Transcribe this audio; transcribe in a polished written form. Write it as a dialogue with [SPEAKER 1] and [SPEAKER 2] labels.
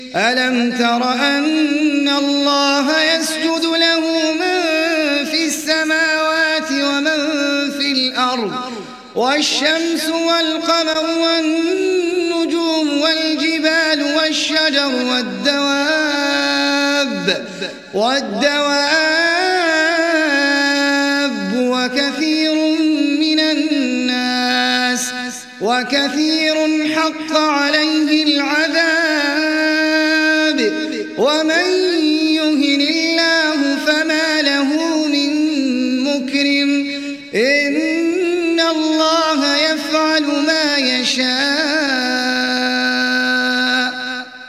[SPEAKER 1] ألم تر أن الله يسجد له من في السماوات ومن في الأرض والشمس والقمر والنجوم والجبال والشجر والدواب وكثير حق عليه العذاب ومن